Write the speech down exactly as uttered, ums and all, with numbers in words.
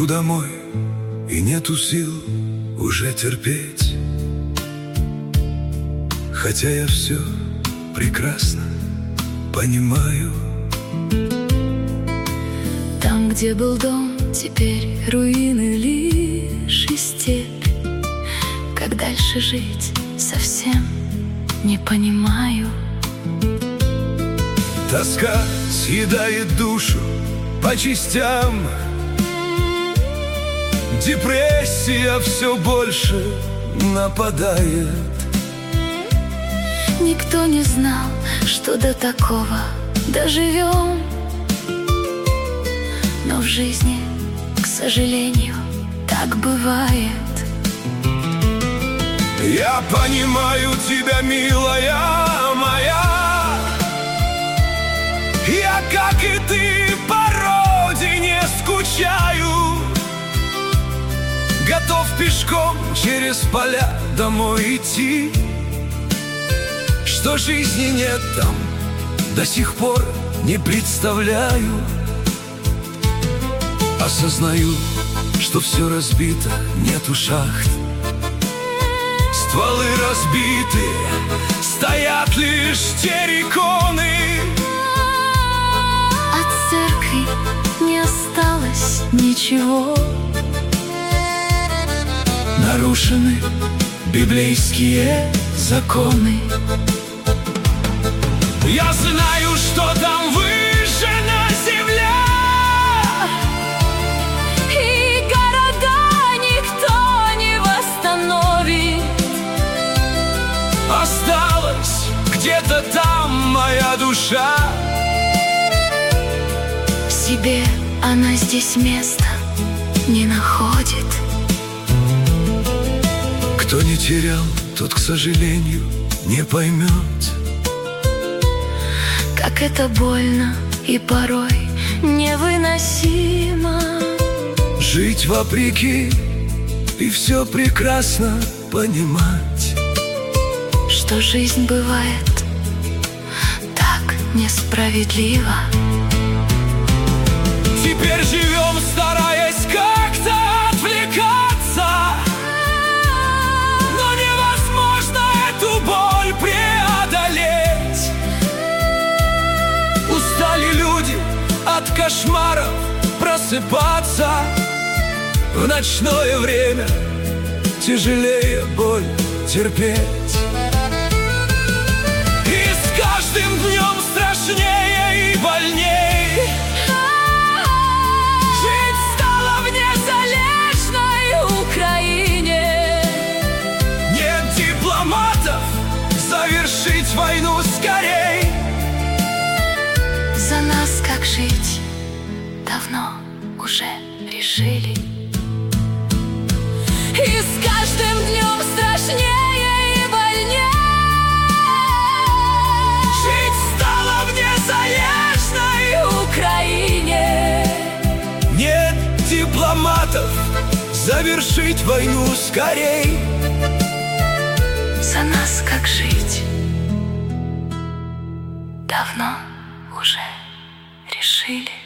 домой, и нету сил уже терпеть. Хотя я все прекрасно понимаю. Там, где был дом, теперь руины лишь и степь. Как дальше жить, совсем не понимаю. Тоска съедает душу по частям. Депрессия все больше нападает. Никто не знал, что до такого доживем. Но в жизни, к сожалению, так бывает. Я понимаю тебя, милая моя. Я, как и ты, по родине скучаю. Готов пешком через поля домой идти. Что жизни нет там, до сих пор не представляю. Осознаю, что все разбито, нету шахт. Стволы разбиты, стоят лишь терриконы. От церкви не осталось ничего. Нарушены библейские законы. Я знаю, что там выжжена земля, и города никто не восстановит. осталась где-то там моя душа. Себе она здесь места не находит. Кто не терял, тот, к сожалению, не поймет, как это больно и порой невыносимо. жить вопреки и все прекрасно понимать, Что жизнь бывает так несправедлива. Теперь живем, стараясь как-то отвлекаться, но невозможно эту боль преодолеть. Устали люди от кошмаров просыпаться. В ночное время тяжелее боль терпеть. И с каждым днем страшнее и больней жить стало в незалежной Украине. Нет дипломатов завершить войну скорей. За нас как жить давно уже решили. И с каждым днем страшнее и больнее Жить стало в незалежной Украине. Нет дипломатов завершить войну скорей. за нас как жить давно уже решили.